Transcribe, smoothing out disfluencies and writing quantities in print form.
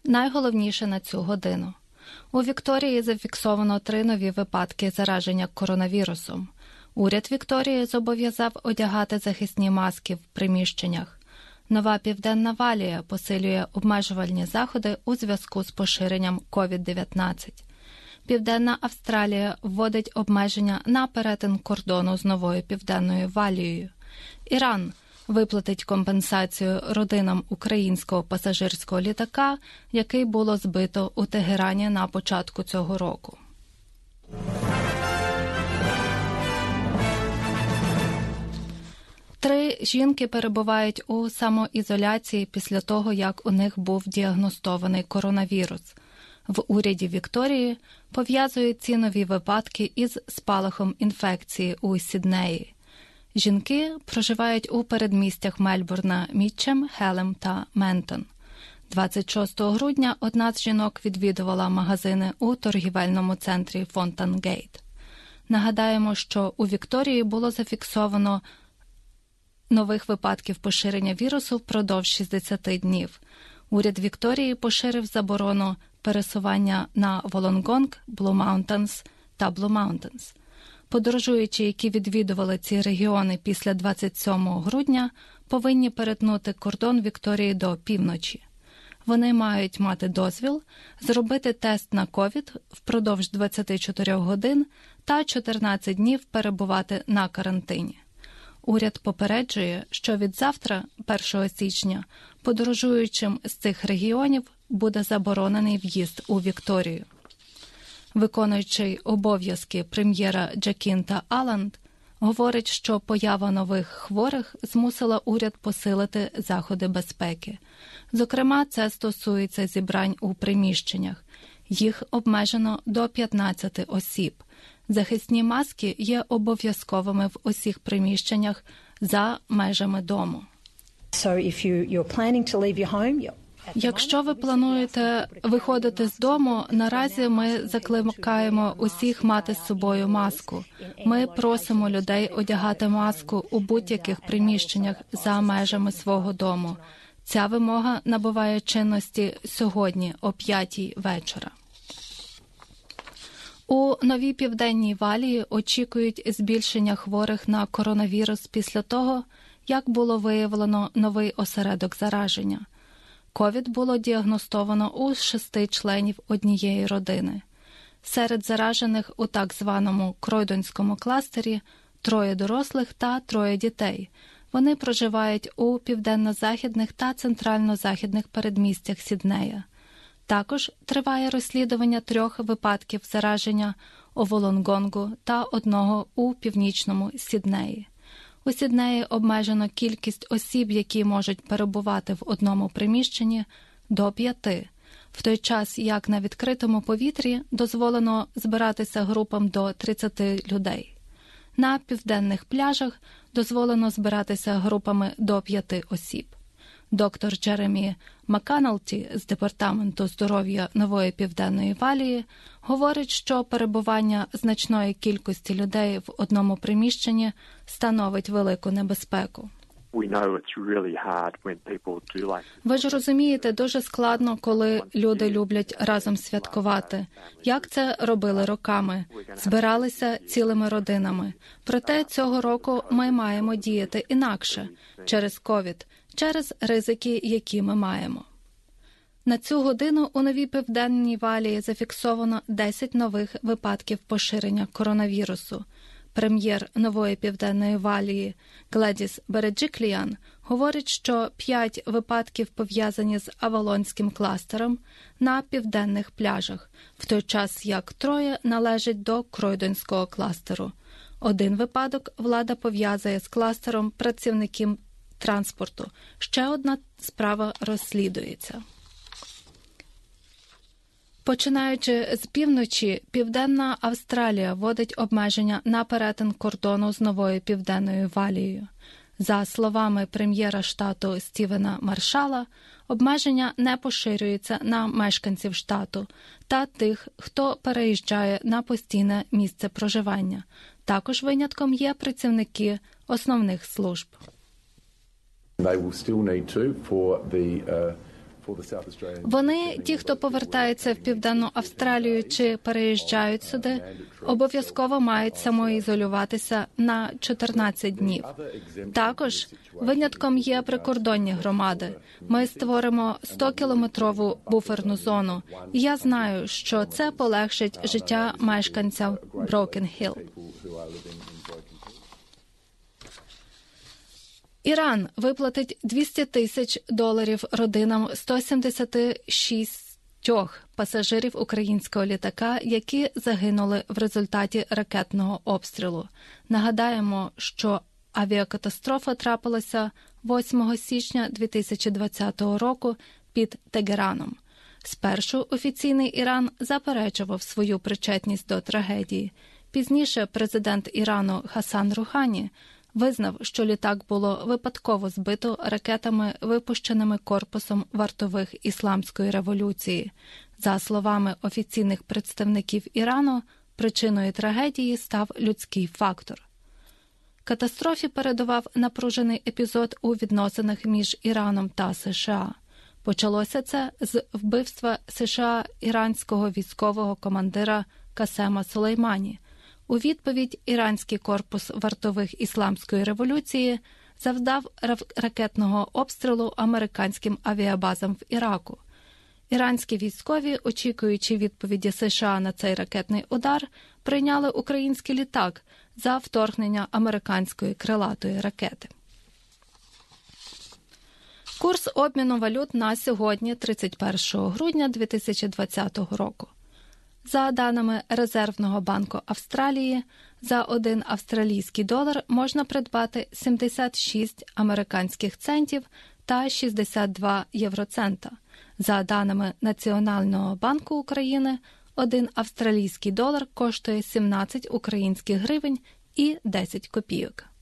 Найголовніше на цю годину. У Вікторії зафіксовано 3 нові випадки зараження коронавірусом. Уряд Вікторії зобов'язав одягати захисні маски в приміщеннях. Нова Південна Валія посилює обмежувальні заходи у зв'язку з поширенням COVID-19. Південна Австралія вводить обмеження на перетин кордону з Новою Південною Валією. Іран виплатить компенсацію родинам українського пасажирського літака, який було збито у Тегерані на початку цього року. Три жінки перебувають у самоізоляції після того, як у них був діагностований коронавірус. В уряді Вікторії пов'язують ці нові випадки із спалахом інфекції у Сіднеї. Жінки проживають у передмістях Мельбурна Мітчем, Хелем та Ментон. 26 грудня одна з жінок відвідувала магазини у торгівельному центрі Фонтангейт. Нагадаємо, що у Вікторії було зафіксовано нових випадків поширення вірусу впродовж 60 днів. Уряд Вікторії поширив заборону пересування на Волонгонг, Блу Маунтенс та Блу Маунтенс. Подорожуючі, які відвідували ці регіони після 27 грудня, повинні перетнути кордон Вікторії до півночі. Вони мають мати дозвіл, зробити тест на ковід впродовж 24 годин та 14 днів перебувати на карантині. Уряд попереджує, що від завтра, 1 січня, подорожуючим з цих регіонів буде заборонений в'їзд у Вікторію. Виконуючий обов'язки прем'єра Джакінта Аланд говорить, що поява нових хворих змусила уряд посилити заходи безпеки. Зокрема, це стосується зібрань у приміщеннях. Їх обмежено до 15 осіб. Захисні маски є обов'язковими в усіх приміщеннях за межами дому. Якщо ви плануєте виходити з дому, наразі ми закликаємо усіх мати з собою маску. Ми просимо людей одягати маску у будь-яких приміщеннях за межами свого дому. Ця вимога набуває чинності сьогодні о 5 вечора. У Новій Південній Валії очікують збільшення хворих на коронавірус після того, як було виявлено новий осередок зараження. ковід було діагностовано у 6 членів однієї родини. Серед заражених у так званому Кройдонському кластері 3 дорослих та 3 дітей. Вони проживають у південно-західних та центрально-західних передмістях Сіднея. Також триває розслідування 3 випадків зараження у Волонгонгу та 1 у північному Сіднеї. У Сіднеї обмежено кількість осіб, які можуть перебувати в одному приміщенні, до 5, в той час як на відкритому повітрі дозволено збиратися групам до 30 людей. На південних пляжах дозволено збиратися групами до 5 осіб. Доктор Джеремі Макканалті з Департаменту здоров'я Нової Південної Валії говорить, що перебування значної кількості людей в одному приміщенні становить велику небезпеку. Ви ж розумієте, дуже складно, коли люди люблять разом святкувати. Як це робили роками? Збиралися цілими родинами. Проте цього року ми маємо діяти інакше, через ковід, через ризики, які ми маємо. На цю годину у Новій Південній Валії зафіксовано 10 нових випадків поширення коронавірусу. Прем'єр Нової Південної Валії Гледіс Береджікліян говорить, що 5 випадків пов'язані з Авалонським кластером на південних пляжах, в той час як 3 належать до Кройдонського кластеру. 1 випадок влада пов'язує з кластером працівників транспорту. Ще одна справа розслідується. Починаючи з півночі, Південна Австралія вводить обмеження на перетин кордону з Новою Південною Валією. За словами прем'єра штату Стівена Маршала, обмеження не поширюються на мешканців штату та тих, хто переїжджає на постійне місце проживання. Також винятком є працівники основних служб. Вони, ті, хто повертається в Південну Австралію чи переїжджають сюди, обов'язково мають самоізолюватися на 14 днів. Також винятком є прикордонні громади. Ми створимо 100-кілометрову буферну зону. І я знаю, що це полегшить життя мешканцям Брокен-Хілл. Іран виплатить $200 тисяч родинам 176 пасажирів українського літака, які загинули в результаті ракетного обстрілу. Нагадаємо, що авіакатастрофа трапилася 8 січня 2020 року під Тегераном. Спершу офіційний Іран заперечував свою причетність до трагедії. Пізніше президент Ірану Хасан Рухані визнав, що літак було випадково збито ракетами, випущеними корпусом вартових Ісламської революції. За словами офіційних представників Ірану, причиною трагедії став людський фактор. Катастрофі передував напружений епізод у відносинах між Іраном та США. Почалося це з вбивства США іранського військового командира Касема Сулеймані. У відповідь іранський корпус вартових Ісламської революції завдав ракетного обстрілу американським авіабазам в Іраку. Іранські військові, очікуючи відповіді США на цей ракетний удар, прийняли український літак за вторгнення американської крилатої ракети. Курс обміну валют на сьогодні, 31 грудня 2020 року. За даними Резервного банку Австралії, за 1 австралійський долар можна придбати 76 американських центів та 62 євроцента. За даними Національного банку України, 1 австралійський долар коштує 17 українських гривень і 10 копійок.